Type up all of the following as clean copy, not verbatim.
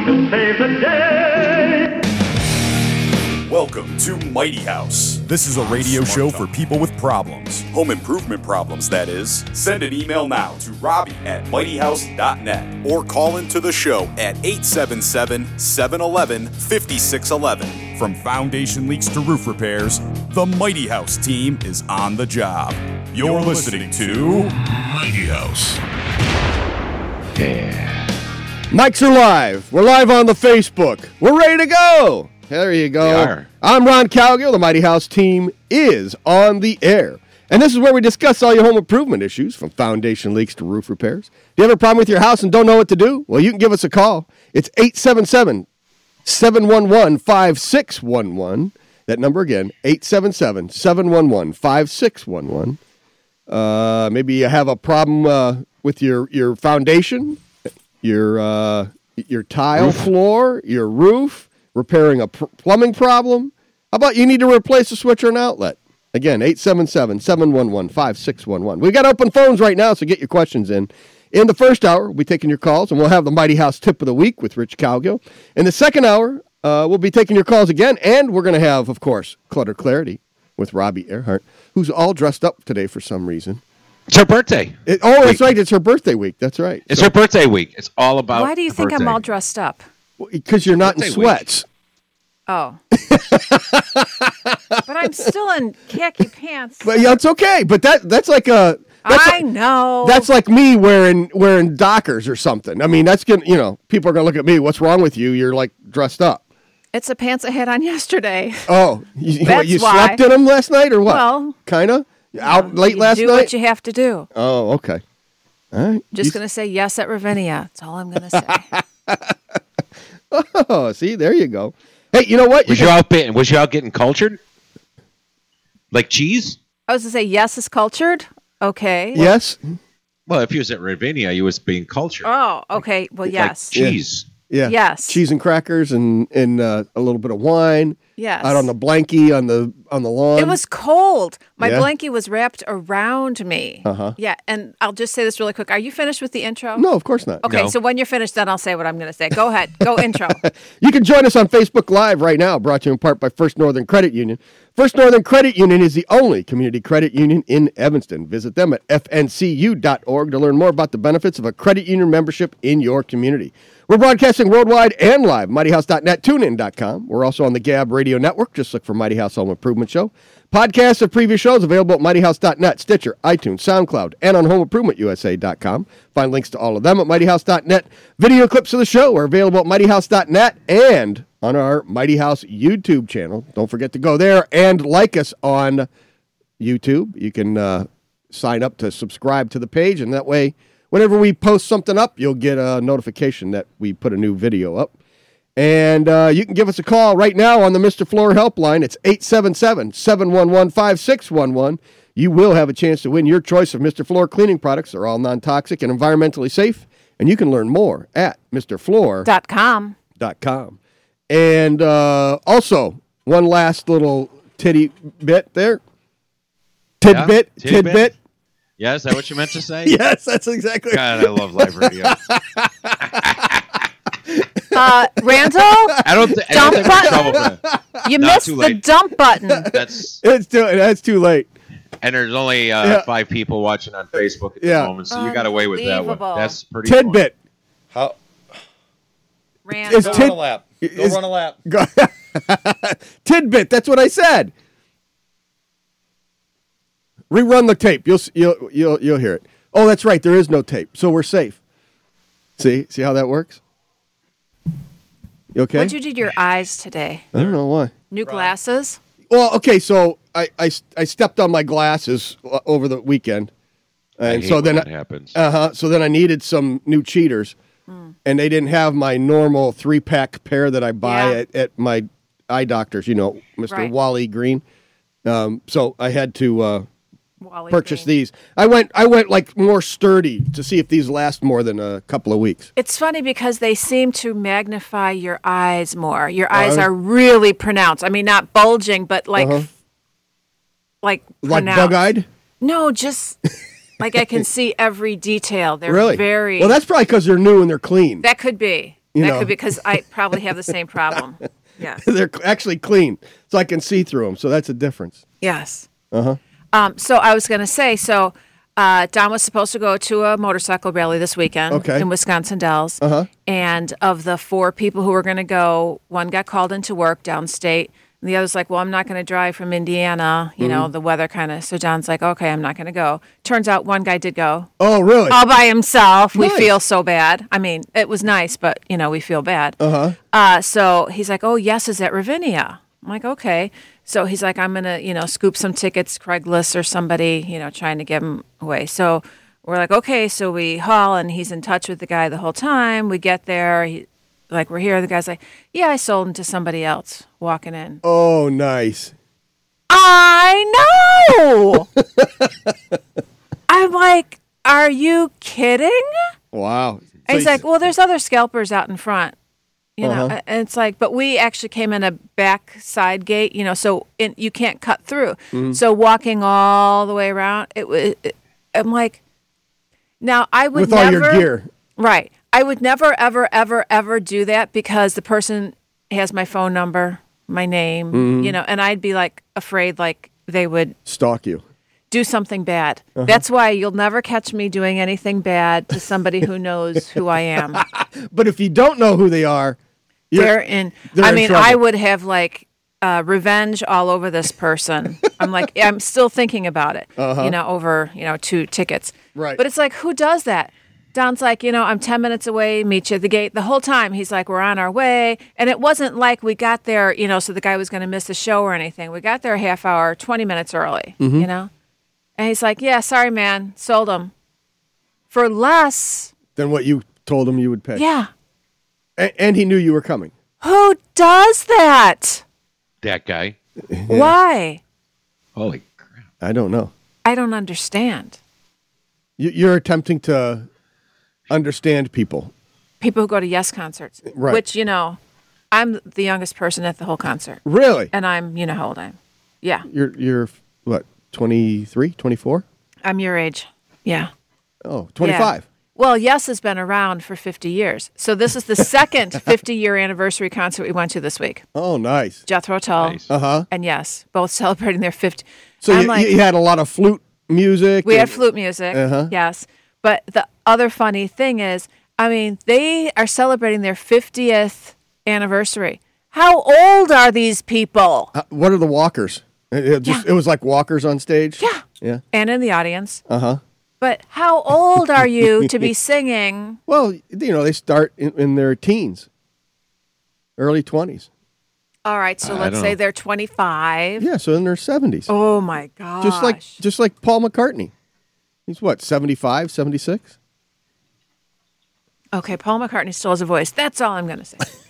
to save the day. Welcome to Mighty House. This is a radio show for people with problems. Home improvement problems, that is. Send an email now to robbie@mightyhouse.net or call into the show at 877-711-5611. From foundation leaks to roof repairs, the Mighty House team is on the job. You're listening to Mighty House. Yeah. Mics are live. We're live on the Facebook. We're ready to go. There you go. We are. I'm Ron Calgill. The Mighty House team is on the air. And this is where we discuss all your home improvement issues, from foundation leaks to roof repairs. Do you have a problem with your house and don't know what to do? Well, you can give us a call. It's 877-711-5611. That number again, 877-711-5611. Maybe you have a problem with your foundation, your tile floor, your roof, repairing a plumbing problem. How about you need to replace a switch or an outlet? Again, 877-711-5611. We've got open phones right now, so get your questions in. In the first hour, we'll be taking your calls, and we'll have the Mighty House Tip of the Week with Rich Calgill. In the second hour, we'll be taking your calls again, and we're going to have, of course, Clutter Clarity with Robbie Earhart, who's all dressed up today for some reason. It's her birthday. That's right. It's her birthday week. That's right. It's her birthday week. It's all about Why do you think birthday. I'm all dressed up? Because you're not in Birthday sweats. Oh. But I'm still in khaki pants. But yeah, it's okay. But that's like a... I know. That's like me wearing Dockers or something. I mean, that's going to, people are going to look at me. What's wrong with you? You're like dressed up. It's the pants I had on yesterday. Oh, you That's why. slept in them last night or what? Well, kind of? Out late last night? Do what you have to do. Oh, okay. All right. Just going to say yes at Ravinia. That's all I'm going to say. Oh, see, there you go. Hey, you know what? Was you out getting cultured? Like cheese? I was going to say yes is cultured. Okay. Yes. Well, if you was at Ravinia, you was being cultured. Oh, okay. Well, yes. Like cheese. Yeah. Yes. Cheese and crackers and a little bit of wine. Yes. Out on the blankie on the lawn. It was cold. My Yeah? blankie was wrapped around me. Uh-huh. Yeah, and I'll just say this really quick. Are you finished with the intro? No, of course not. Okay, No. so when you're finished, then I'll say what I'm going to say. Go ahead. Go intro. You can join us on Facebook Live right now, brought to you in part by First Northern Credit Union. First Northern Credit Union is the only community credit union in Evanston. Visit them at fncu.org to learn more about the benefits of a credit union membership in your community. We're broadcasting worldwide and live, mightyhouse.net, tunein.com. We're also on the Gab Radio Network. Just look for Mighty House Home Improvement Show. Podcasts of previous shows available at mightyhouse.net, Stitcher, iTunes, SoundCloud, and on homeimprovementusa.com. Find links to all of them at mightyhouse.net. Video clips of the show are available at mightyhouse.net and on our Mighty House YouTube channel. Don't forget to go there and like us on YouTube. You can sign up to subscribe to the page, and that way, whenever we post something up, you'll get a notification that we put a new video up. And you can give us a call right now on the Mr. Floor helpline. It's 877-711-5611. You will have a chance to win your choice of Mr. Floor cleaning products. They're all non-toxic and environmentally safe. And you can learn more at MrFloor.com. And also, one last little tiddy bit there. Tidbit. Yeah, is that what you meant to say? Yes, that's exactly God, I love live radio. Randall? I don't think we're in trouble for that. You Not missed too the late. dump button. That's That's too late. and there's only 5 people watching on Facebook at the moment, so you got away with that one. Unbelievable. That's pretty Tidbit. How? Randall. It's Go tid- run a lap. Go is- run a lap. Tidbit. That's what I said. Rerun the tape. You'll hear it. Oh, that's right. There is no tape, so we're safe. See how that works? You okay? What'd you do to your eyes today? I don't know why. New glasses? Well, okay. So I stepped on my glasses over the weekend, and so then that happens. So then I needed some new cheaters, and they didn't have my normal 3-pack pair that I buy at my eye doctor's. Mr. Right. Wally Green. So I had to Wally purchase Green. these. I went like more sturdy to see if these last more than a couple of weeks. It's funny because they seem to magnify your eyes more. Your eyes are really pronounced. I mean, not bulging, but like Like pronounced. bug-eyed? No, just like I can see every detail. They're Really? very. Well, that's probably because they're new and they're clean. That could be. That could be because I probably have the same problem. Yes. They're actually clean, so I can see through them. So that's a difference. Yes. So I was going to say, Don was supposed to go to a motorcycle rally this weekend in Wisconsin Dells. And of the 4 people who were going to go, one got called into work downstate. And the other's like, well, I'm not going to drive from Indiana. You know, the weather kind of. So John's like, okay, I'm not going to go. Turns out one guy did go. Oh, really? All by himself. Nice. We feel so bad. I mean, it was nice, but, we feel bad. So he's like, oh, Yes is at Ravinia. I'm like, okay. So he's like, I'm going to, scoop some tickets, Craigslist or somebody, trying to give him away. So we're like, okay. So we haul, and he's in touch with the guy the whole time. We get there. We're here. The guy's like, yeah, I sold him to somebody else walking in. Oh, nice. I know. I'm like, are you kidding? Wow. And he's like, well, there's other scalpers out in front. And it's like, but we actually came in a back side gate, so you can't cut through. So walking all the way around, I'm like, now I would with never. all your gear. Right. I would never, ever, ever, ever do that because the person has my phone number, my name, and I'd be like afraid like they would stalk you. Do something bad. That's why you'll never catch me doing anything bad to somebody who knows who I am. But if you don't know who they are, they're in trouble. I would have revenge all over this person. I'm still thinking about it, over, 2 tickets. Right. But it's like, who does that? Don's like, I'm 10 minutes away, meet you at the gate. The whole time, he's like, we're on our way. And it wasn't like we got there, so the guy was going to miss the show or anything. We got there a half hour, 20 minutes early, And he's like, yeah, sorry, man, sold him. For less than what you told him you would pay. Yeah. And he knew you were coming. Who does that? That guy. Why? Holy crap. I don't know. I don't understand. You're attempting to understand people. People who go to Yes concerts. Right. Which, I'm the youngest person at the whole concert. Really? And I'm, how old I am. Yeah. You're what, 23, 24? I'm your age. Yeah. Oh, 25. Yeah. Well, Yes has been around for 50 years. So this is the second 50-year anniversary concert we went to this week. Oh, nice. Jethro Tull Nice. and Yes, both celebrating their 50. So you had a lot of flute music? We had flute music, yes. But the other funny thing is, they are celebrating their 50th anniversary. How old are these people? What are the walkers? It was like walkers on stage? Yeah. Yeah. And in the audience. But how old are you to be singing? Well, they start in their teens, early 20s. All right, so let's say they're 25. Yeah, so in their 70s. Oh, my gosh. Just like Paul McCartney. He's what, 75, 76? Okay, Paul McCartney still has a voice. That's all I'm going to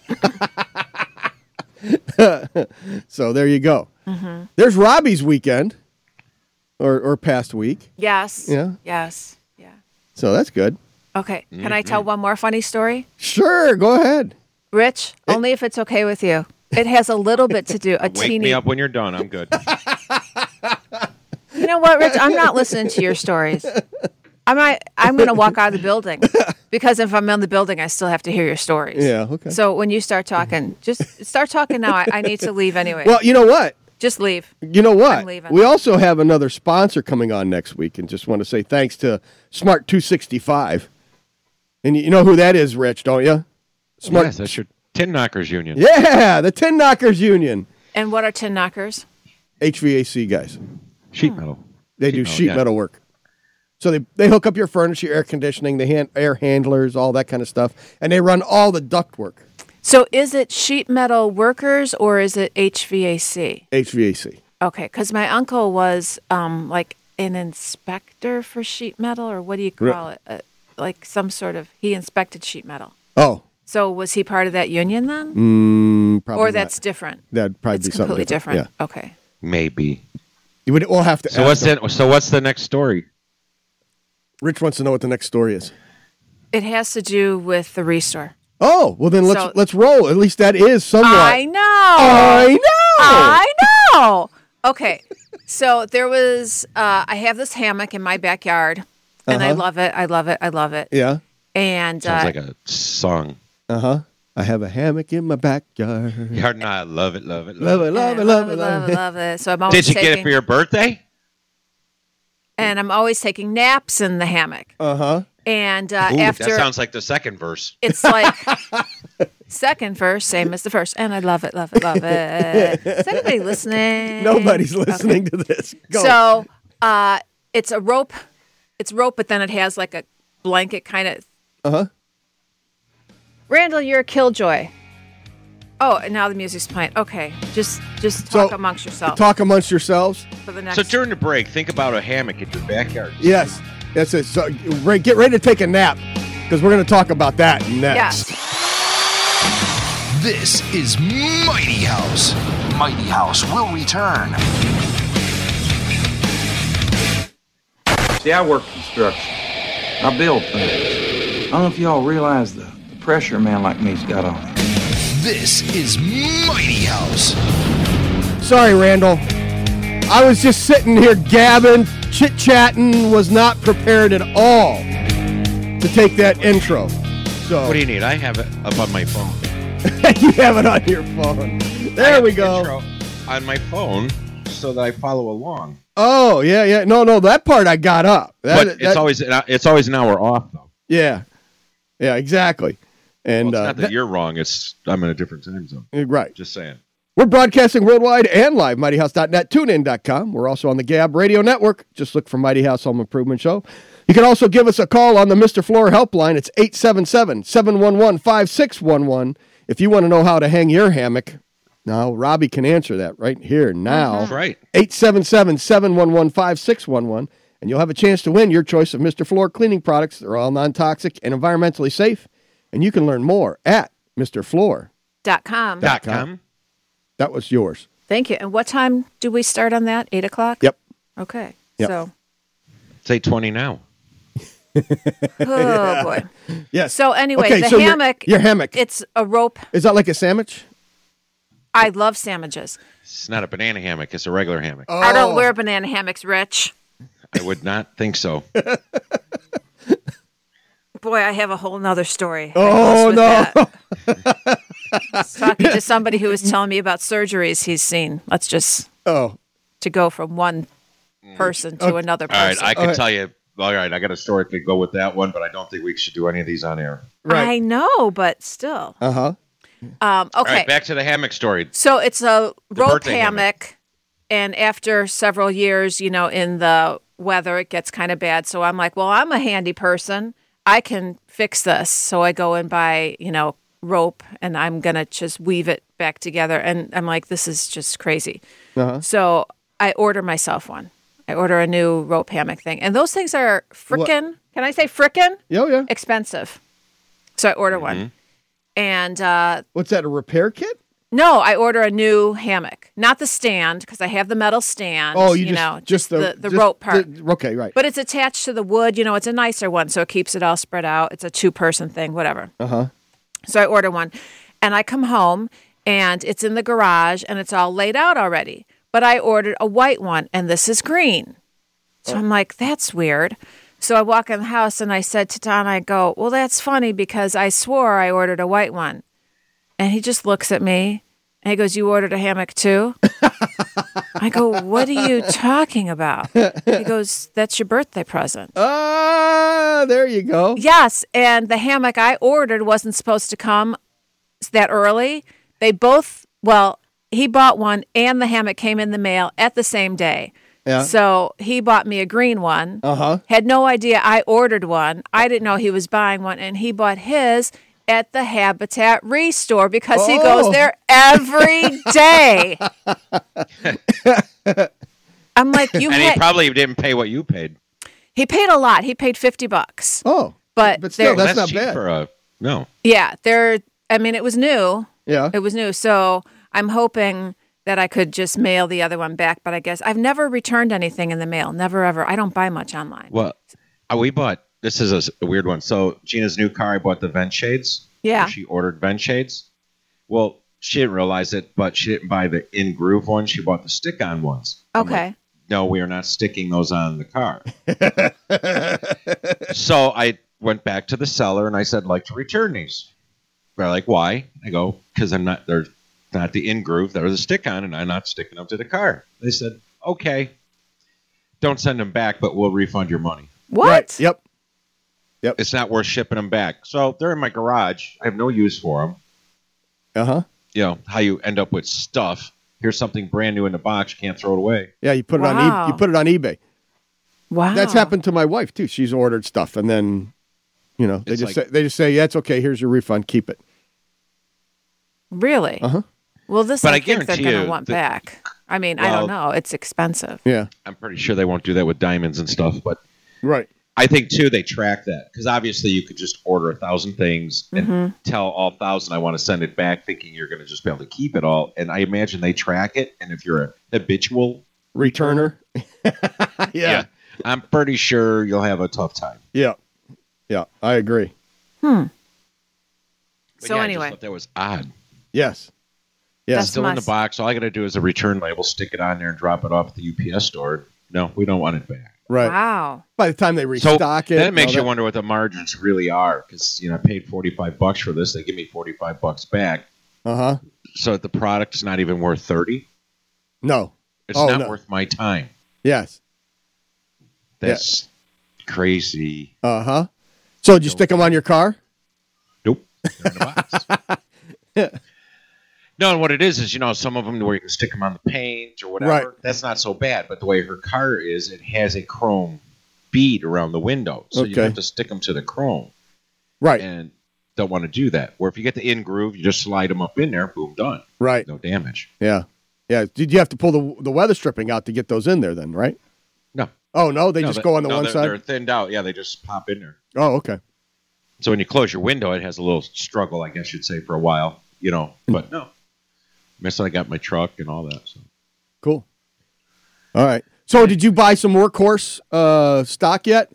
say. So there you go. There's Robbie's weekend. Or past week. Yes. Yeah. Yes. Yeah. So that's good. Okay. Can I tell one more funny story? Sure. Go ahead. Rich, only if it's okay with you. It has a little bit to do. Wake me up when you're done. I'm good. You know what, Rich? I'm not listening to your stories. I'm going to walk out of the building because if I'm in the building, I still have to hear your stories. Yeah. Okay. So when you start talking, just start talking now. I need to leave anyway. Well, you know what? Just leave. You know what? I'm leaving. We also have another sponsor coming on next week, and just want to say thanks to Smart 265. And you know who that is, Rich, don't you? Smart. Yes, that's your Tin Knockers Union. Yeah, the Tin Knockers Union. And what are tin knockers? HVAC guys. Sheet metal. They do sheet metal work. So they hook up your furnace, your air conditioning, air handlers, all that kind of stuff, and they run all the duct work. So is it sheet metal workers or is it HVAC? HVAC. Okay, because my uncle was like an inspector for sheet metal, or what do you call it? Like some sort of, he inspected sheet metal. Oh. So was he part of that union then? Probably or that's not. different? That'd probably it's be something completely different. Yeah. Okay. Maybe. We'll have to. So what's the next story? Rich wants to know what the next story is. It has to do with the Restore. Oh, well then let's roll. At least that is somewhat. I know. I know. Okay. So there was, I have this hammock in my backyard, and I love it. I love it. I love it. Yeah. And Sounds like a song. I have a hammock in my backyard. No, I love it, love it, Love it, love it, love it, love it. Love it. So I'm always Did you get it for your birthday? And I'm always taking naps in the hammock. Uh-huh. And Ooh, after that sounds like the second verse. it's like second verse, same as the first. And I love it, love it, love it. Is anybody listening? Nobody's listening to this. Go. So it's a rope. It's rope, but then it has like a blanket kind of. Uh-huh. Randall, you're a killjoy. Oh, and now the music's playing. Okay, just talk amongst yourselves. Talk amongst yourselves. For the next. So during the break, think about a hammock in your backyard. Yes. That's it. So get ready to take a nap because we're going to talk about that next. Yes. This is Mighty House. Mighty House will return. See, I work construction. I build things. I don't know if y'all realize the pressure a man like me's got on him. This is Mighty House. Sorry, Randall. I was just sitting here gabbing, chit-chatting, was not prepared at all to take that intro. So What do you need? I have it up on my phone. you have it on your phone. There we go. Intro on my phone so that I follow along. Oh, yeah. No, that part I got up. But it's always an hour off, though. Yeah, exactly. And Well, it's not that you're wrong. I'm in a different time zone. Right. Just saying. We're broadcasting worldwide and live, mightyhouse.net, tunein.com. We're also on the Gab Radio Network. Just look for Mighty House Home Improvement Show. You can also give us a call on the Mr. Floor helpline. It's 877-711-5611. If you want to know how to hang your hammock, now Robbie can answer that right here now. That's right. 877-711-5611. And you'll have a chance to win your choice of Mr. Floor cleaning products. They're all non-toxic and environmentally safe. And you can learn more at MrFloor.com. .com. That was yours. Thank you. And what time do we start on that? 8 o'clock? Yep. Okay. Yep. So. It's 8:20 now. Oh, boy. Yes. So anyway, okay, the so hammock. Your hammock. It's a rope. Is that like a sandwich? I love sandwiches. It's not a banana hammock. It's a regular hammock. Oh. I don't wear banana hammocks, Rich. I would not think so. Boy, I have a whole nother story. Oh, no. I was talking to somebody who was telling me about surgeries he's seen. Let's just to go from one person to another person. All right, I can tell you. All right, I got a story to go with that one, but I don't think we should do any of these on air. Right. I know, but still. Uh-huh. Okay. All right, back to the hammock story. So it's a rope birthday hammock, and after several years, in the weather, it gets kind of bad. So I'm like, well, I'm a handy person. I can fix this. So I go and buy, rope, and I'm going to just weave it back together. And I'm like, this is just crazy. Uh-huh. So I order myself one. I order a new rope hammock thing. And those things are frickin', can I say frickin'? Yeah. Expensive. So I order one. And what's that, a repair kit? no, I order a new hammock, not the stand, because I have the metal stand. Oh, just the rope part. Okay, right. But it's attached to the wood. It's a nicer one, so it keeps it all spread out. It's a 2-person thing, whatever. Uh-huh. So I order one, and I come home, and it's in the garage, and it's all laid out already. But I ordered a white one, and this is green. So I'm like, that's weird. So I walk in the house, and I said to Don, I go, well, that's funny, because I swore I ordered a white one. And he just looks at me, and he goes, you ordered a hammock too? I go, what are you talking about? He goes, that's your birthday present. There you go. Yes, and the hammock I ordered wasn't supposed to come that early. They both, he bought one, and the hammock came in the mail at the same day. Yeah. So he bought me a green one. Uh-huh. Had no idea I ordered one. I didn't know he was buying one, and he bought his at the Habitat Restore because he goes there every day. I'm like, And he probably didn't pay what you paid. He paid a lot. He paid $50. Oh, but still, that's not cheap bad. for no. Yeah, it was new. Yeah. It was new. So I'm hoping that I could just mail the other one back. But I guess I've never returned anything in the mail. Never, ever. I don't buy much online. Well, we bought, this is a weird one. So Gina's new car, I bought the vent shades. Yeah. She ordered vent shades. Well, she didn't realize it, but she didn't buy the in-groove ones. She bought the stick-on ones. Okay. Like, no, we are not sticking those on the car. So I went back to the seller and I said, I'd like to return these. They're like, why? I go, because they're not the in groove, they're the stick on, and I'm not sticking them to the car. They said, okay, don't send them back, but we'll refund your money. What? Right. Yep. It's not worth shipping them back. So they're in my garage. I have no use for them. Uh-huh. You know, how you end up with stuff. Here's something brand new in the box. You can't throw it away. Yeah, you put it Wow. on you put it on eBay. Wow. That's happened to my wife too. She's ordered stuff and then, they It's just say, yeah, it's okay. Here's your refund. Keep it. Really? Uh-huh. Well, this But I I think they're guarantee going to you want that- back. I mean, I don't know. It's expensive. Yeah. I'm pretty sure they won't do that with diamonds and stuff. But Right. I think, too, they track that. Because obviously you could just order 1,000 things and tell all 1,000 I want to send it back thinking you're going to just be able to keep it all. And I imagine they track it. And if you're a habitual Returner. yeah, I'm pretty sure you'll have a tough time. Yeah. Yeah, I agree. But So yeah, I anyway. just thought that was odd. Yes. Yeah. That's Still in the my- box. All I got to do is a return label, stick it on there, and drop it off at the UPS store. No, we don't want it back. Right. Wow. By the time they So restock it. that makes all you that- wonder what the margins really are. Because I paid $45 for this. They give me $45 back. Uh-huh. So the product's not even worth $30. No. It's Oh, not no. worth my time. Yes. That's crazy. Uh-huh. So did you stick them on your car? Nope. They're in the box. No, and what it is some of them where you can stick them on the paint or whatever. Right. That's not so bad. But the way her car is, it has a chrome bead around the window. So you Okay. have to stick them to the chrome. Right. And don't want to do that. Where if you get the in groove, you just slide them up in there, boom, done. Right. No damage. Yeah. Yeah. Did you have to pull the weather stripping out to get those in there then, right? No. Oh, no? They just go on the one they're, side? They're thinned out. Yeah, they just pop in there. Oh, okay. So when you close your window, it has a little struggle, I guess you'd say, for a while, But no. I got my truck and all that. So. Cool. All right. So did you buy some Workhorse stock yet?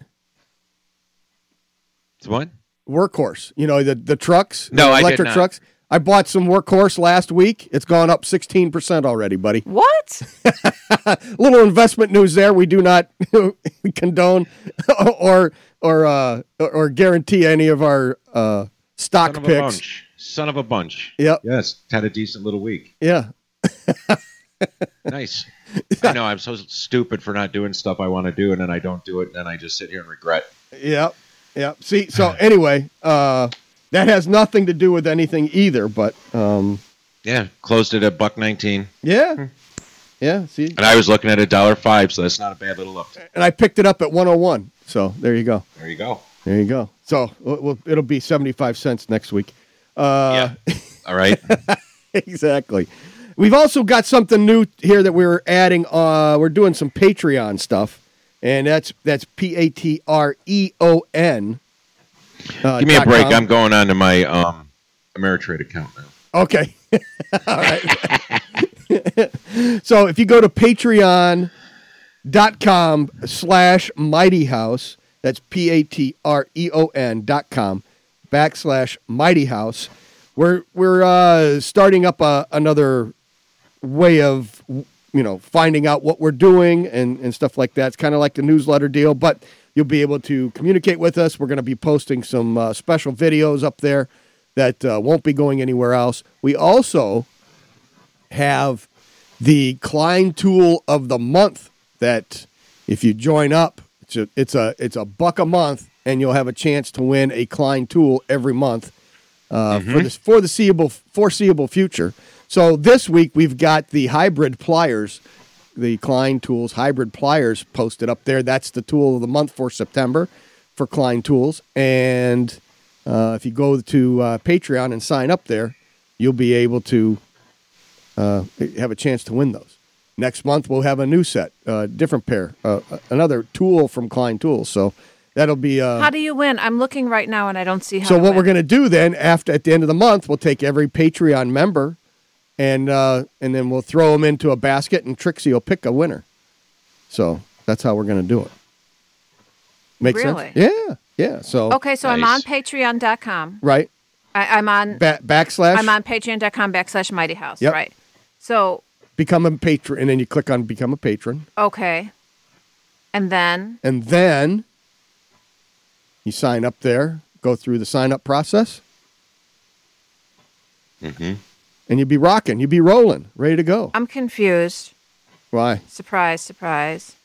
It's what? Workhorse. The trucks? No, the I did electric not. trucks? I bought some Workhorse last week. It's gone up 16% already, buddy. What? Little investment news there. We do not condone or guarantee any of our stock picks. Son of a bunch. Yep. Yes. Had a decent little week. Yeah. Nice. I know. I'm so stupid for not doing stuff I want to do, and then I don't do it, and then I just sit here and regret. Yep. Yep. See, so anyway, that has nothing to do with anything either, but Yeah. Closed it at $1.19. yeah. Yeah, see. And I was looking at $1.05, so that's not a bad little uptick. And I picked it up at 101. So there you go. There you go. There you go. So it'll be 75 cents next week. Yeah. All right. Exactly. We've also got something new here that we're adding. We're doing some Patreon stuff, and that's Patreon. Give me a break. I'm going on to my Ameritrade account now. Okay. All right. So if you go to patreon.com/mightyhouse, that's patreon.com/mightyhouse, we're starting up another way of finding out what we're doing and stuff like that. It's kind of like the newsletter deal, but you'll be able to communicate with us. We're going to be posting some special videos up there that won't be going anywhere else. We also have the Klein Tool of the Month that if you join up, it's $1 a month, and you'll have a chance to win a Klein tool every month for the foreseeable future. So this week we've got the hybrid pliers, the Klein Tools hybrid pliers posted up there. That's the tool of the month for September for Klein Tools. And if you go to Patreon and sign up there, you'll be able to have a chance to win those. Next month we'll have a new set, different pair, another tool from Klein Tools. So that'll be. How do you win? I'm looking right now and I don't see how. So to what win. we're going to do then, at the end of the month, we'll take every Patreon member, and then we'll throw them into a basket, and Trixie will pick a winner. So that's how we're going to do it. Make Really? sense? Yeah, yeah. So Okay, so I'm on Nice. Patreon.com. right, I'm on. backslash. I'm on Patreon.com/Mighty House. Yep. Right. So become a patron, and then you click on become a patron, okay, and then and then you sign up there. Go through the sign up process. Mm-hmm. And you'd be rocking. You'd be rolling, ready to go. I'm confused. Why? Surprise, surprise.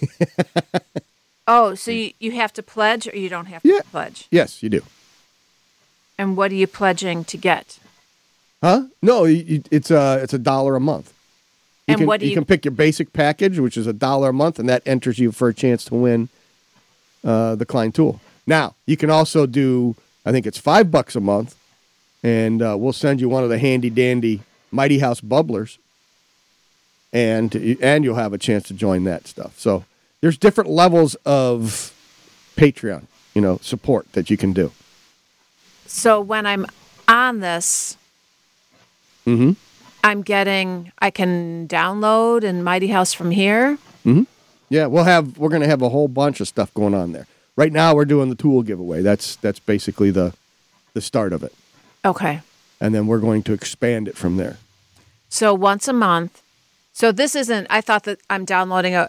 Oh, so you have to pledge or you don't have to pledge? Yes, you do. And what are you pledging to get? Huh? No, it's $1 a month. You can pick your basic package, which is $1 a month, and that enters you for a chance to win the Klein tool. Now, you can also do, I think it's $5 a month, and we'll send you one of the handy dandy Mighty House bubblers, and you'll have a chance to join that stuff. So there's different levels of Patreon, support that you can do. So when I'm on this, Mm-hmm. I can download and Mighty House from here. Mm-hmm. Yeah, we're going to have a whole bunch of stuff going on there. Right now, we're doing the tool giveaway. That's basically the start of it. Okay. And then we're going to expand it from there. So once a month. So this isn't. I thought that I'm downloading a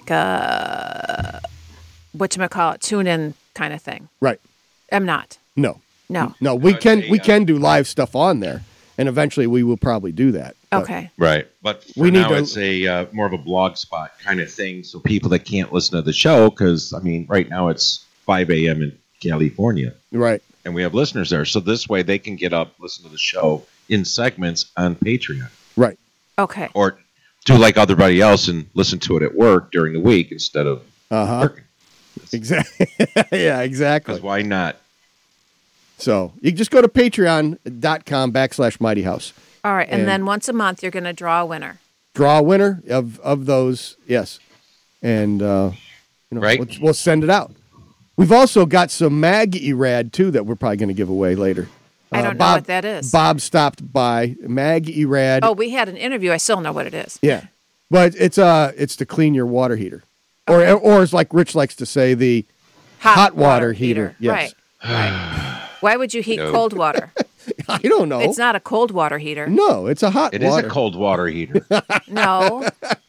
whatchamacallit, tune-in kind of thing. Right. I'm not. No. No. We can do live stuff on there, and eventually we will probably do that. Okay. Right. But for now, it's a more of a blog spot kind of thing, so people that can't listen to the show, because, right now it's 5 a.m. in California. Right. And we have listeners there. So this way they can get up, listen to the show in segments on Patreon. Right. Okay. Or do like everybody else and listen to it at work during the week instead of working. Exactly. Yeah, exactly. Because why not? So you just go to patreon.com/Mighty House. All right. And then once a month, you're going to draw a winner. Draw a winner of those, yes. And, right. We'll send it out. We've also got some Mag Erad, too, that we're probably going to give away later. I don't know what that is. Bob stopped by. Mag Erad. Oh, we had an interview. I still know what it is. Yeah. But it's to clean your water heater. Okay. Or as like Rich likes to say, the hot water heater. Yes. Right. Why would you heat cold water? I don't know. It's not a cold water heater. No, it's a hot water. It is a cold water heater. No.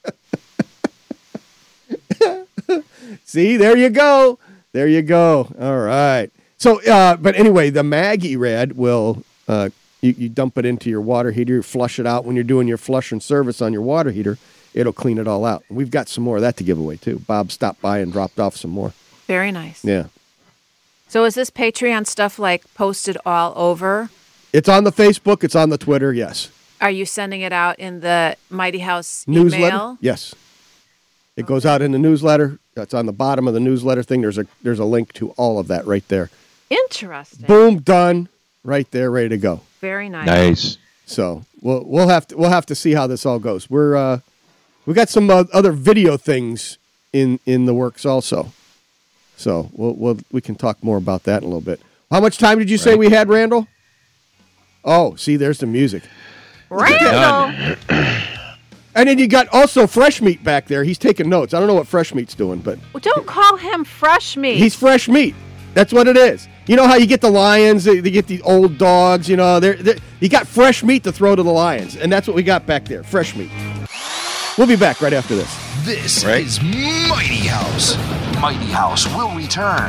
See, there you go. There you go. All right. So, but anyway, the Mag Erad will, you dump it into your water heater, flush it out when you're doing your flush and service on your water heater. It'll clean it all out. We've got some more of that to give away, too. Bob stopped by and dropped off some more. Very nice. Yeah. So is this Patreon stuff posted all over? It's on the Facebook. It's on the Twitter. Yes. Are you sending it out in the Mighty House newsletter? Email? Yes. It goes out in the newsletter. That's on the bottom of the newsletter thing. There's a link to all of that right there. Interesting. Boom, done. Right there, ready to go. Very nice. Nice. So we'll have to see how this all goes. We got some other video things in the works also. So we can talk more about that in a little bit. How much time did you say we had, Randall? Oh, see, there's the music. Randall! And then you got also Fresh Meat back there. He's taking notes. I don't know what Fresh Meat's doing, but... Well, don't call him Fresh Meat. He's Fresh Meat. That's what it is. You know how you get the lions, they get the old dogs, you got fresh meat to throw to the lions, and that's what we got back there, fresh meat. We'll be back right after this. This is Mighty House. Mighty House will return.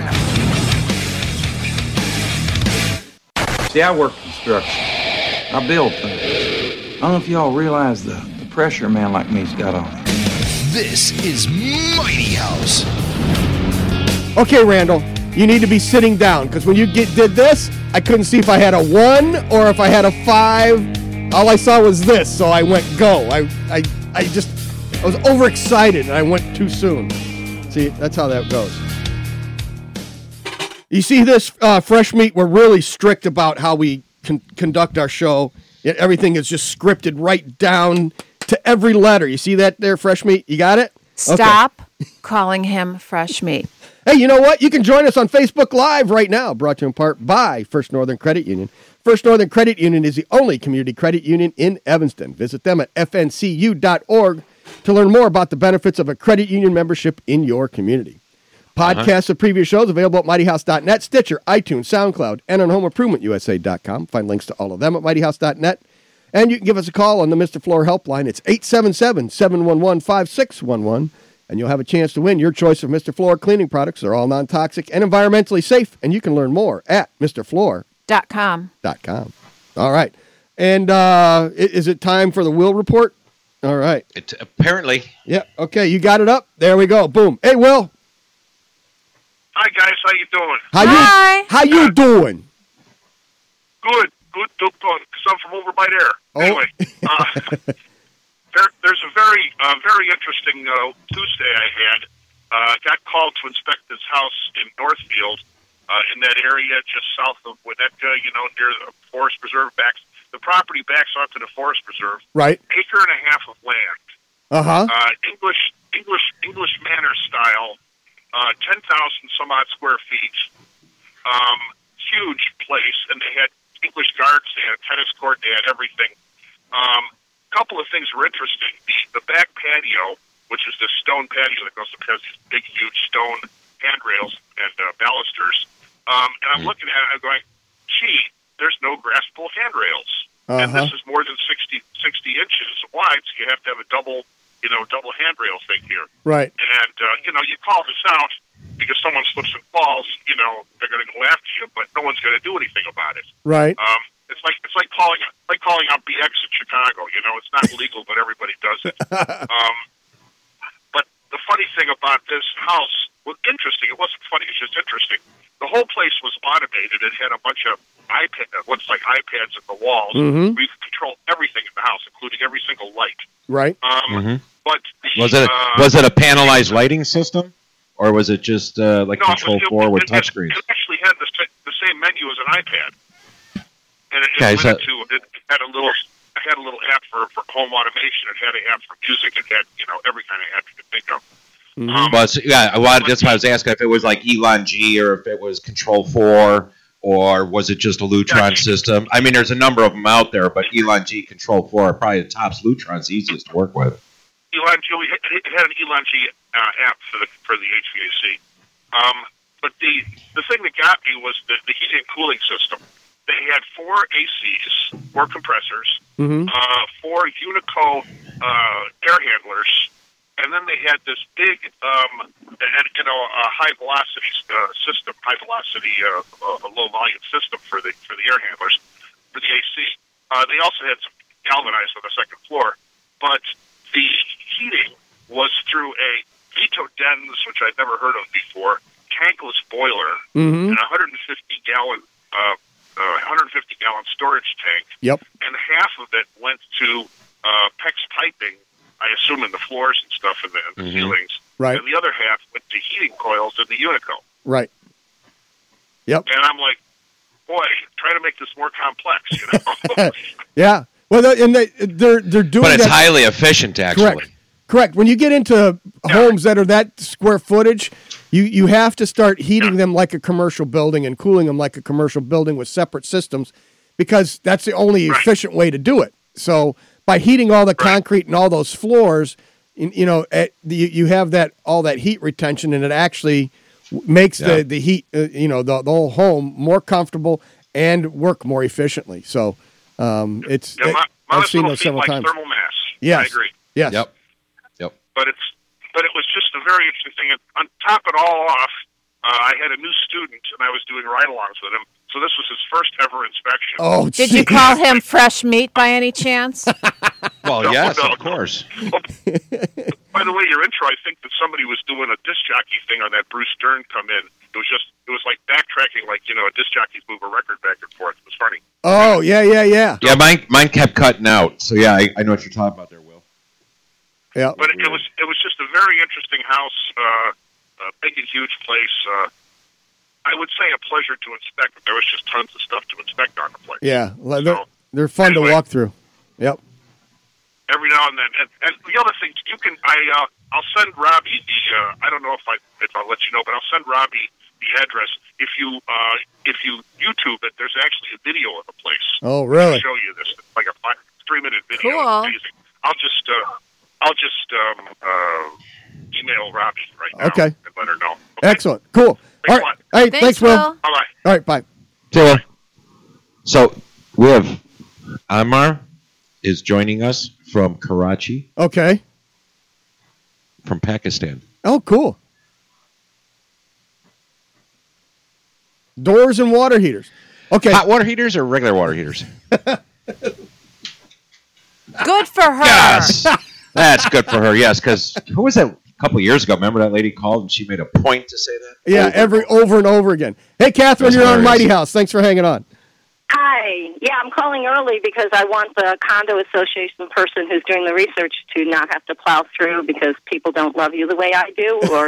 See, I work construction. I build things. I don't know if y'all realize the pressure a man like me's got on him. This is Mighty House. Okay, Randall, you need to be sitting down, because when you did this, I couldn't see if I had a 1 or if I had a 5. All I saw was this, so I went go. I was overexcited, and I went too soon. See, that's how that goes. You see this, Fresh Meat, we're really strict about how we conduct our show. Everything is just scripted right down to every letter. You see that there, Fresh Meat? You got it? Stop calling him Fresh Meat. Hey, you know what? You can join us on Facebook Live right now, brought to you in part by First Northern Credit Union. First Northern Credit Union is the only community credit union in Evanston. Visit them at fncu.org to learn more about the benefits of a credit union membership in your community. Podcasts of previous shows available at mightyhouse.net, Stitcher, iTunes, SoundCloud, and on homeimprovementusa.com. Find links to all of them at mightyhouse.net. And you can give us a call on the Mr. Floor helpline. It's 877-711-5611. And you'll have a chance to win your choice of Mr. Floor cleaning products. They're all non-toxic and environmentally safe. And you can learn more at MrFloor.com. .com. All right. And is it time for the Will report? All right. Apparently. Yeah. Okay. You got it up. There we go. Boom. Hey, Will. Hi guys, how you doing? How you doing? Good. Because I'm from over by there. Oh. Anyway, there's a very interesting Tuesday I had. Got called to inspect this house in Northfield, in that area just south of Winnetka, near the Forest Preserve backs. The property backs onto the Forest Preserve. Right. Acre and a half of land. English manor style. 10,000 some odd square feet. Huge place, and they had English gardens, they had a tennis court, they had everything. Couple of things were interesting. The back patio, which is this stone patio that goes up, has these big, huge stone handrails and balusters. And I'm looking at it, I'm going, gee, there's no graspable handrails. And this is more than 60 inches wide, so you have to have a double handrail thing here. Right. And, you call this out because someone slips and falls, they're going to go after you, but no one's going to do anything about it. Right. It's like calling out BX in Chicago. It's not legal, but everybody does it. But the funny thing about this house was interesting. It wasn't funny. It's just interesting. The whole place was automated. It had a bunch of iPads at the walls. Mm-hmm. We could control everything in the house, including every single light. Right. But Was it a panelized lighting system, or was it just Control 4 with touchscreens? It actually had the same menu as an iPad, and it had a little app for home automation. It had an app for music. It had every kind of app you could think of. That's why I was asking if it was like Elon G or if it was Control 4. Or was it just a Lutron system? I mean, there's a number of them out there, but Elon G, Control 4 are probably the tops. Lutron's easiest to work with. Elon G, it had an Elon G app for the HVAC. But the thing that got me was the heating and cooling system. They had 4 ACs, 4 compressors, 4 Unico air handlers, and then they had this big, high velocity system, low volume system for the air handlers, for the AC. They also had some galvanized on the second floor, but the heating was through a Vito Dens, which I'd never heard of before, tankless boiler, and 150 gallon storage tank. Yep. And half of it went to PEX piping, I assume in the floors and stuff in the ceilings. Right. And the other half went to heating coils in the Unico. Right. Yep. And I'm like, boy, try to make this more complex, Yeah. Well, they're doing But it's that. highly efficient, actually. Correct. When you get into homes that are that square footage, you have to start heating them like a commercial building and cooling them like a commercial building with separate systems, because that's the only efficient way to do it. So by heating all the concrete and all those floors, you have all that heat retention, and it actually makes the heat, the whole home more comfortable and work more efficiently. So it's I've seen those several times. Thermal mass. Yes. I agree. Yes. Yep. But it was just a very interesting thing. And on top of it all off, I had a new student, and I was doing ride-alongs with him. So this was his first ever inspection. Oh, did you call him fresh meat by any chance? Well, yes, of course. By the way, your intro, I think that somebody was doing a disc jockey thing on that Bruce Stern come in. It was like backtracking, like, a disc jockeys move a record back and forth. It was funny. Oh, yeah. Yeah, mine kept cutting out. So, yeah, I know what you're talking about there, Will. Yeah. But it was just a very interesting house, a big and huge place. I would say a pleasure to inspect, but there was just tons of stuff to inspect on the place. Yeah, they're fun to walk through. Yep. Every now and then, and the other thing I'll send Robbie I don't know if I'll let you know, but I'll send Robbie the address. If you YouTube it, there's actually a video of the place. Oh, really? I'll show you this. It's like a 3-minute video. Cool. It's amazing. I'll just email Robbie right now. Okay. And let her know. Okay? Excellent. Cool. All right. Hey, thanks, Will. All Bye-bye. right, bye. Taylor. So we have Ammar is joining us from Karachi, Okay. from Pakistan. Oh, cool. Doors and water heaters. Okay. Hot water heaters or regular water heaters? Good for her. Yes. That's good for her, yes, because who was that a couple of years ago? Remember that lady called and she made a point to say that? Yeah, over and over again. Hey, Catherine, That's you're on hilarious. Mighty House. Thanks for hanging on. Hi. Yeah, I'm calling early because I want the condo association person who's doing the research to not have to plow through because people don't love you the way I do or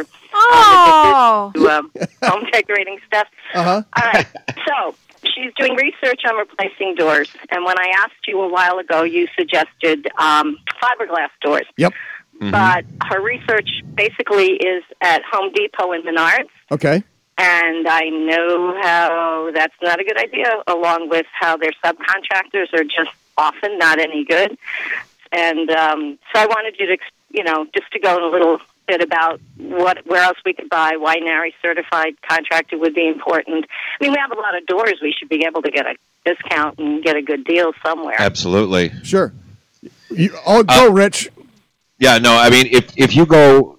home decorating stuff. Uh-huh. All right. So she's doing research on replacing doors. And when I asked you a while ago, you suggested fiberglass doors. Yep. Mm-hmm. But her research basically is at Home Depot and Menards. Okay. And I know how that's not a good idea, along with how their subcontractors are just often not any good. And so I wanted you to, just to go in a little bit about where else we could buy, why NARI certified contractor would be important. I mean, we have a lot of doors. We should be able to get a discount and get a good deal somewhere. Absolutely. Sure. Go, Rich. Yeah, no, I mean, if you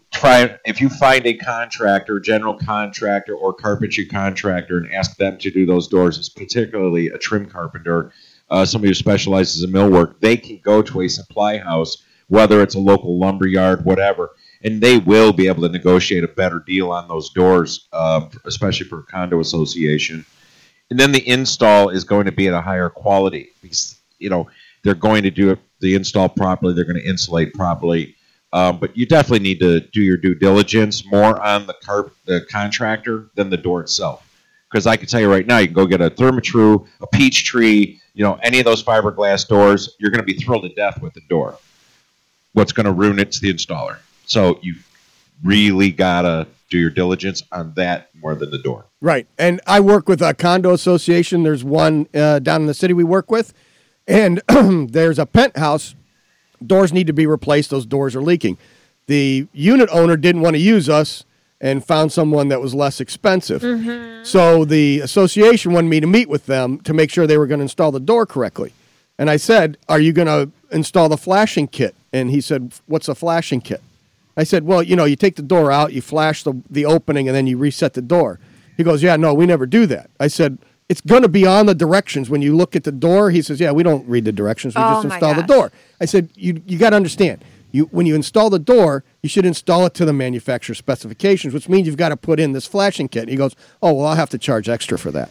find a contractor, general contractor, or carpentry contractor and ask them to do those doors, it's particularly a trim carpenter, somebody who specializes in millwork, they can go to a supply house, whether it's a local lumber yard, whatever, and they will be able to negotiate a better deal on those doors, especially for a condo association. And then the install is going to be at a higher quality because, they're going to do the install properly. They're going to insulate properly. But you definitely need to do your due diligence more on the contractor than the door itself. Because I can tell you right now, you can go get a Therma-Tru, a Peachtree, any of those fiberglass doors. You're going to be thrilled to death with the door. What's going to ruin it's the installer. So you really got to do your diligence on that more than the door. Right. And I work with a condo association. There's one down in the city we work with. And there's a penthouse. Doors need to be replaced. Those doors are leaking. The unit owner didn't want to use us and found someone that was less expensive. Mm-hmm. So the association wanted me to meet with them to make sure they were going to install the door correctly. And I said, are you going to install the flashing kit? And he said, what's a flashing kit? I said, well, you take the door out, you flash the opening, and then you reset the door. He goes, yeah, no, we never do that. I said, it's going to be on the directions. When you look at the door, he says, yeah, we don't read the directions. We just install the door. I said, you got to understand, when you install the door, you should install it to the manufacturer specifications, which means you've got to put in this flashing kit. And he goes, oh, well, I'll have to charge extra for that.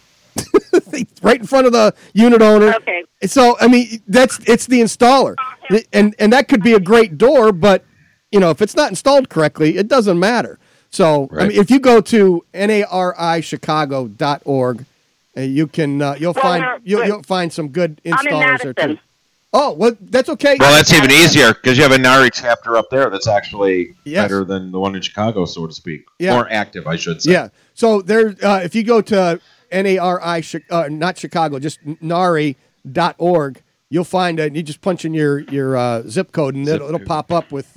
Right in front of the unit owner. Okay. So, I mean, it's the installer. And that could be a great door, but, if it's not installed correctly, it doesn't matter. So, right. I mean, if you go to narichicago.org, you can you'll find some good installers there too. Oh, well, that's okay. Well, that's even easier because you have a NARI chapter up there that's actually better than the one in Chicago, so to speak. Yeah. More active, I should say. Yeah. So there, if you go to NARI, not Chicago, just NARI.org, you'll find it. You just punch in your zip code, and it'll pop up with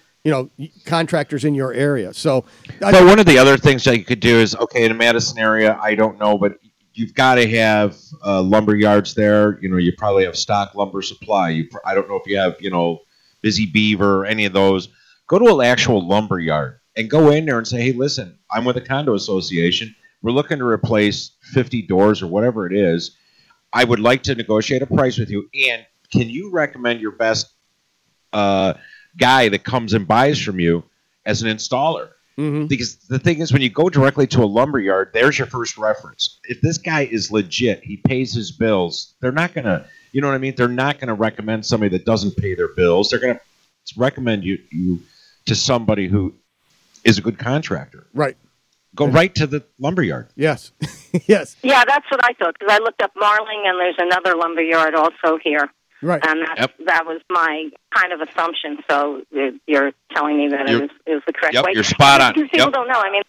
contractors in your area. So, but one of the other things that you could do is, okay, in a Madison area, I don't know, but you've got to have lumber yards there. You probably have stock lumber supply. I don't know if you have, Busy Beaver or any of those. Go to an actual lumber yard and go in there and say, hey, listen, I'm with a condo association. We're looking to replace 50 doors or whatever it is. I would like to negotiate a price with you. And can you recommend your best guy that comes and buys from you as an installer? Mm-hmm. Because the thing is, when you go directly to a lumber yard, there's your first reference. If this guy is legit, he pays his bills, they're not going to, you know what I mean? They're not going to recommend somebody that doesn't pay their bills. They're going to recommend you to somebody who is a good contractor. Right. Go right to the lumber yard. Yes. Yes. Yeah, that's what I thought, because I looked up Marling, and there's another lumber yard also here. Right. And that was my kind of assumption. So you're telling me that it is the correct way. You're spot on. Because people don't know. I mean,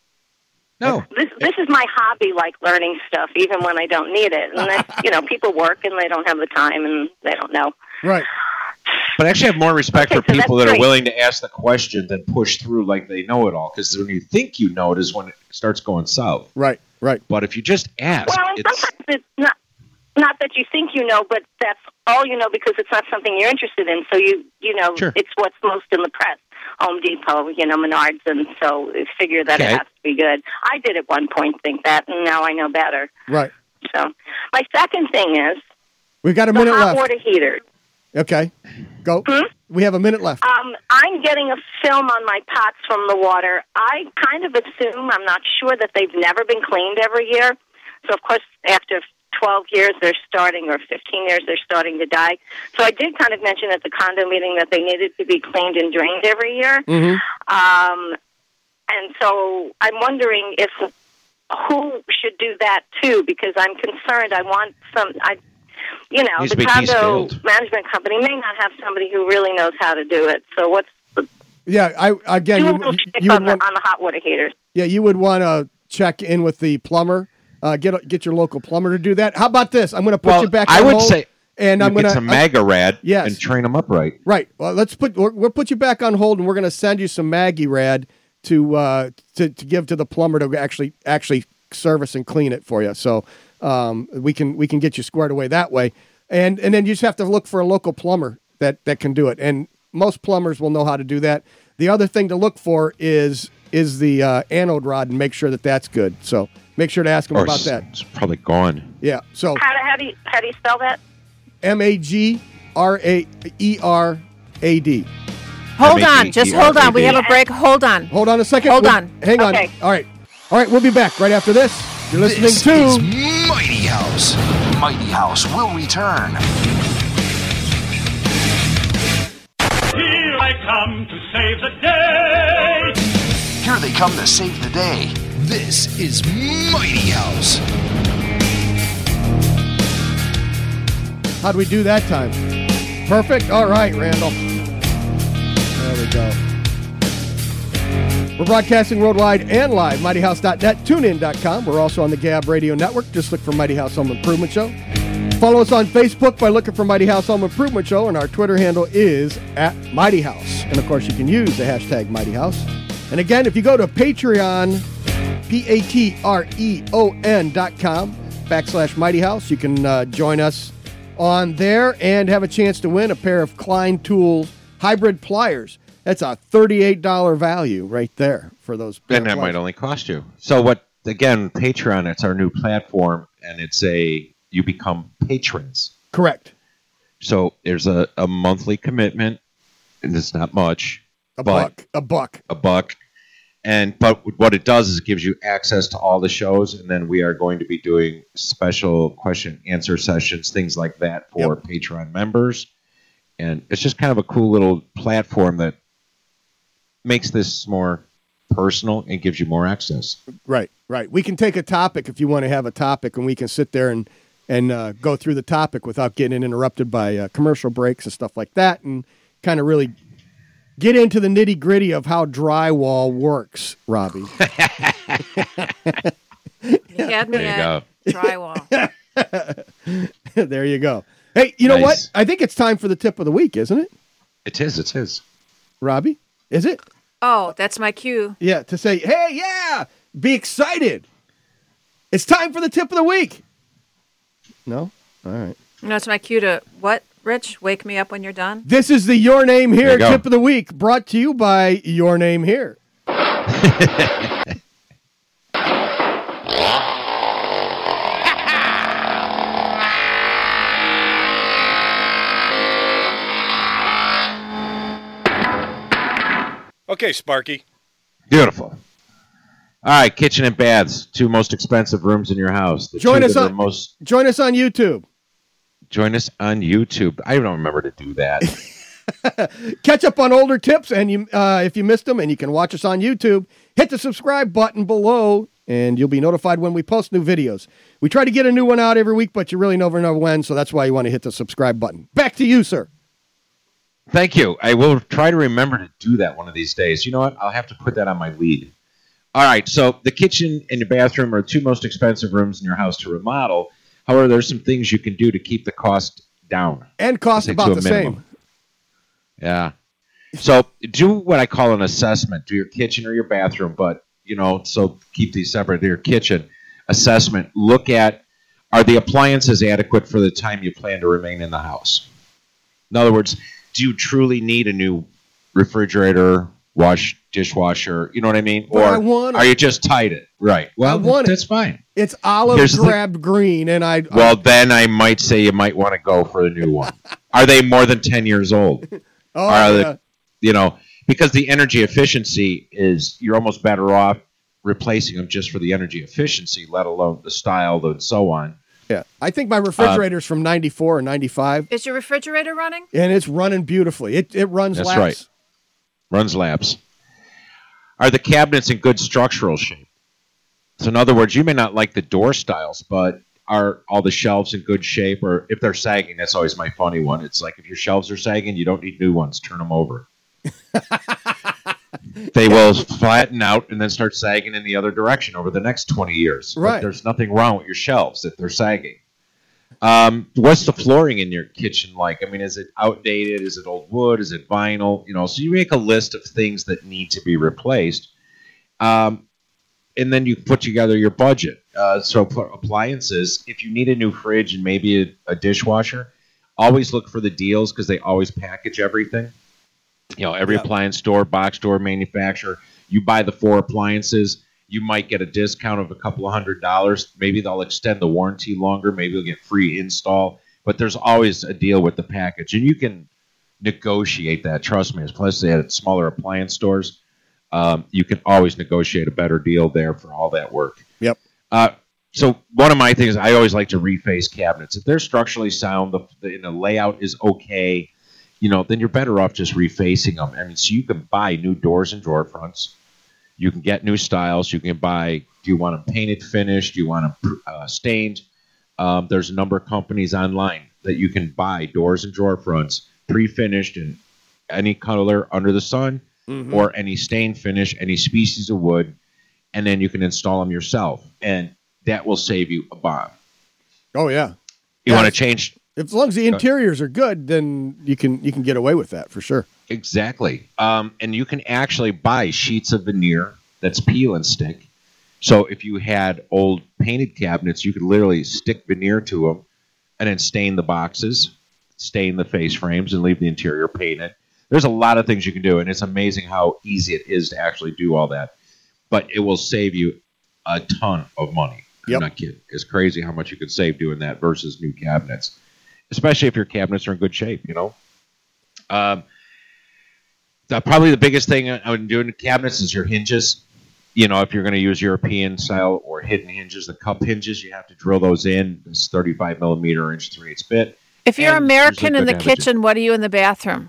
no. This is my hobby, like learning stuff, even when I don't need it. And that's, people work and they don't have the time and they don't know. Right. But I actually have more respect for people that are willing to ask the question than push through like they know it all. Because when you think you know it is when it starts going south. Right. Right. But if you just ask, well, sometimes it's not that you think you know, but that's all you know because it's not something you're interested in. So sure. It's what's most in the press. Home Depot, Menards, and so figure that it has to be good. I did at one point think that, and now I know better. Right. So my second thing is we've got a minute left. Hot water heaters. Okay, go. We have a minute left. I'm getting a film on my pots from the water. I kind of assume, I'm not sure, that they've never been cleaned every year. So, of course, after 12 years, they're starting, or 15 years, they're starting to die. So I did kind of mention at the condo meeting that they needed to be cleaned and drained every year. And so I'm wondering who should do that, too, because I'm concerned. I want the condo management company may not have somebody who really knows how to do it. So what's the... Yeah, you would want on the hot water heaters. Yeah, you would want to check in with the plumber. Get your local plumber to do that. How about this? I'm going to put you back on hold. I would say, and I'm going to some Magarad and train them up right. Right. Well, we'll put you back on hold, and we're going to send you some Magarad to give to the plumber to actually service and clean it for you. So we can get you squared away that way, and then you just have to look for a local plumber that can do it. And most plumbers will know how to do that. The other thing to look for is the anode rod, and make sure that that's good. So make sure to ask them about that. It's probably gone. Yeah. So how do you spell that? Magraerad. Hold on. Just hold on. We have a break. Hold on. Hold on a second. Hold on. Hang on. Okay. All right. We'll be back right after this. You're listening This to is Mighty House. Mighty House will return. Here I come to save the day. Here they come to save the day. This is Mighty House. How'd we do that time? Perfect? All right, Randall. There we go. We're broadcasting worldwide and live, mightyhouse.net, tunein.com. We're also on the Gab Radio Network. Just look for Mighty House Home Improvement Show. Follow us on Facebook by looking for Mighty House Home Improvement Show, and our Twitter handle is @MightyHouse. And, of course, you can use the hashtag Mighty House. And, again, if you go to Patreon, patreon.com/Mighty House, you can join us on there and have a chance to win a pair of Klein Tools hybrid pliers. That's a $38 value right there for those. And that might only cost you. So Patreon, it's our new platform, and you become patrons. Correct. So there's a monthly commitment, and it's not much. A buck. But what it does is it gives you access to all the shows, and then we are going to be doing special question answer sessions, things like that for Patreon members. And it's just kind of a cool little platform that makes this more personal and gives you more access. Right. We can take a topic if you want to have a topic, and we can sit there and go through the topic without getting interrupted by commercial breaks and stuff like that, and kind of really get into the nitty-gritty of how drywall works, Robbie. You had me at drywall. There you go. Hey, you know what? I think it's time for the tip of the week, isn't it? It is. Robbie, is it? Oh, that's my cue. Yeah, to say, hey, yeah, be excited. It's time for the tip of the week. No? All right. No, it's my cue to what, Rich? Wake me up when you're done? This is the Your Name Here tip of the week, brought to you by Your Name Here. Okay, Sparky. Beautiful. All right, kitchen and baths, 2 most expensive rooms in your house. Join us on YouTube. Join us on YouTube. I don't remember to do that. Catch up on older tips, and if you missed them, and you can watch us on YouTube. Hit the subscribe button below, and you'll be notified when we post new videos. We try to get a new one out every week, but you really never know when, so that's why you want to hit the subscribe button. Back to you, sir. Thank you. I will try to remember to do that one of these days. You know what? I'll have to put that on my lead. All right, so the kitchen and your bathroom are 2 most expensive rooms in your house to remodel. However, there's some things you can do to keep the cost down. And cost about the same. Yeah. So do what I call an assessment. Do your kitchen or your bathroom, but, so keep these separate. Do your kitchen assessment. Look at, are the appliances adequate for the time you plan to remain in the house? In other words, do you truly need a new refrigerator, dishwasher, you know what I mean? But or are you just tied it? Right. Well, that's fine. It's olive grabbed green, and Well, then I might say you might want to go for a new one. Are they more than 10 years old? Oh, yeah. Because the energy efficiency is, you're almost better off replacing them just for the energy efficiency, let alone the style and so on. Yeah. I think my refrigerator's from 94 or 95. Is your refrigerator running? And it's running beautifully. It runs That's laps. right. Runs laps. Are the cabinets in good structural shape? So in other words, you may not like the door styles, but are all the shelves in good shape? Or if they're sagging, that's always my funny one. It's like if your shelves are sagging, you don't need new ones. Turn them over. They will flatten out and then start sagging in the other direction over the next 20 years. Right. But there's nothing wrong with your shelves if they're sagging. What's the flooring in your kitchen like? I mean, is it outdated? Is it old wood? Is it vinyl? So you make a list of things that need to be replaced. And then you put together your budget. So for appliances, if you need a new fridge and maybe a dishwasher, always look for the deals because they always package everything. Every appliance store, box store, manufacturer, you buy the 4 appliances, you might get a discount of a couple of $100. Maybe they'll extend the warranty longer. Maybe you'll get free install. But there's always a deal with the package. And you can negotiate that. Trust me, especially at smaller appliance stores. You can always negotiate a better deal there for all that work. Yep. So one of my things, I always like to reface cabinets. If they're structurally sound, the layout is okay, then you're better off just refacing them. I mean, so you can buy new doors and drawer fronts. You can get new styles. You can buy, do you want them painted, finished? Do you want them stained? There's a number of companies online that you can buy doors and drawer fronts, pre-finished in any color under the sun, or any stain finish, any species of wood, and then you can install them yourself. And that will save you a bomb. Oh, yeah. You want to change... As long as the interiors are good, then you can get away with that for sure. Exactly. And you can actually buy sheets of veneer that's peel and stick. So if you had old painted cabinets, you could literally stick veneer to them and then stain the boxes, stain the face frames, and leave the interior painted. There's a lot of things you can do, and it's amazing how easy it is to actually do all that. But it will save you a ton of money. Yep. I'm not kidding. It's crazy how much you could save doing that versus new cabinets. Especially if your cabinets are in good shape, probably the biggest thing I'm doing in cabinets is your hinges. If you're going to use European style or hidden hinges, the cup hinges, you have to drill those in. It's 35 millimeter inch 3/8 bit. If you're American in the kitchen, what are you in the bathroom?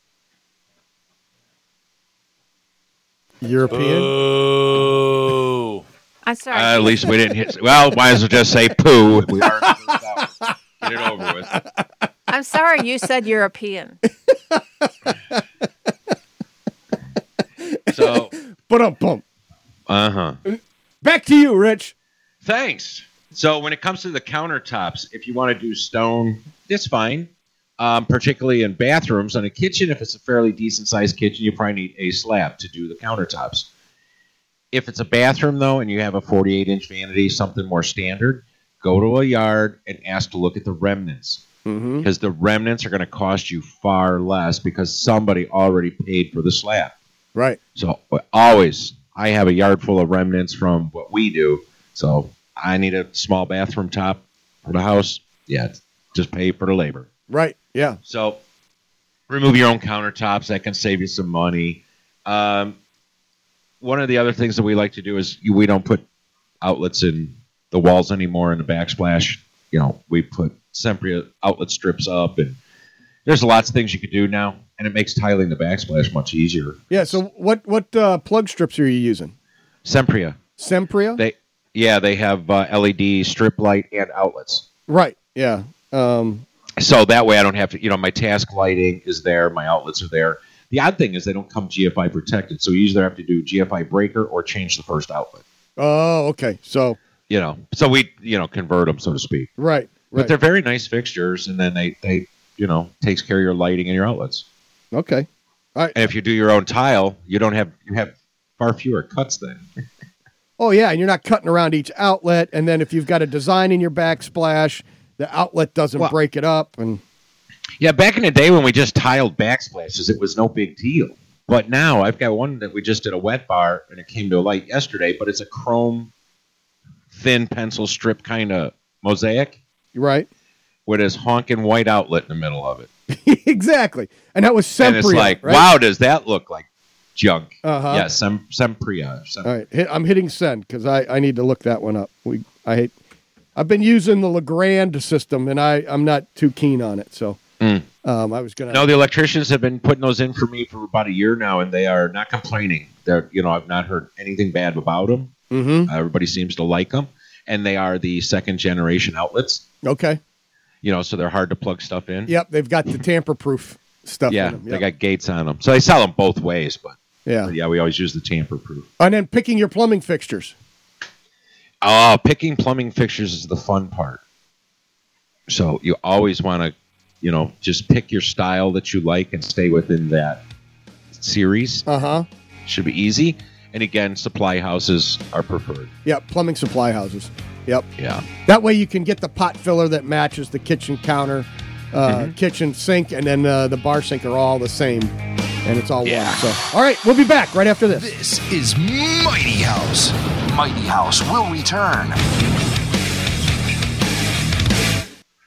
European? Oh. I'm sorry. At least we didn't hit. Well, might as well just say poo. If we are get it over with. I'm sorry, you said European. So, Ba-dum-bum. Back to you, Rich. Thanks. So when it comes to the countertops, if you want to do stone, it's fine. Particularly in bathrooms. On a kitchen, if it's a fairly decent-sized kitchen, you probably need a slab to do the countertops. If it's a bathroom, though, and you have a 48-inch vanity, something more standard, go to a yard and ask to look at the remnants. Because the remnants are going to cost you far less because somebody already paid for the slab. Right. So always, I have a yard full of remnants from what we do. So I need a small bathroom top for the house. Yeah, just pay for the labor. Right, yeah. So remove your own countertops. That can save you some money. One of the other things that we like to do is we don't put outlets in the walls anymore in the backsplash. We put Sempria outlet strips up, and there's lots of things you could do now, and it makes tiling the backsplash much easier. Yeah, so what plug strips are you using? Sempria. Sempria? They have LED strip light and outlets. Right, yeah. So that way I don't have to, my task lighting is there, my outlets are there. The odd thing is they don't come GFI protected, so you either have to do GFI breaker or change the first outlet. Oh, okay. So we, convert them, so to speak. Right. But they're very nice fixtures, and then they takes care of your lighting and your outlets. Okay. All right. And if you do your own tile, you have far fewer cuts then. Oh, yeah, and you're not cutting around each outlet, and then if you've got a design in your backsplash, the outlet doesn't break it up. And yeah, back in the day when we just tiled backsplashes, it was no big deal. But now I've got one that we just did a wet bar, and it came to a light yesterday, but it's a chrome thin pencil strip kind of mosaic. Right. with his honking white outlet in the middle of it. Exactly. And that was Sempria. And it's like, right? wow, does that look like junk? Uh-huh. Yeah, Sempria. All right, I'm hitting send because I need to look that one up. I've been using the Legrand system, and I'm not too keen on it. So I was gonna. No, the electricians have been putting those in for me for about a year now, and they are not complaining. They're, I've not heard anything bad about them. Mm-hmm. Everybody seems to like them, and they are the second generation outlets. Okay. So they're hard to plug stuff in. Yep, they've got the tamper-proof stuff. Yeah, in them. they got gates on them, so they sell them both ways. But yeah, we always use the tamper-proof. And then picking your plumbing fixtures. Oh, picking plumbing fixtures is the fun part. So you always want to, just pick your style that you like and stay within that series. Uh-huh. Should be easy. And again, supply houses are preferred. Yep, plumbing supply houses. Yep. Yeah. That way you can get the pot filler that matches the kitchen counter, kitchen sink, and then the bar sink are all the same. And it's all one. So, all right, we'll be back right after this. This is Mighty House. Mighty House will return.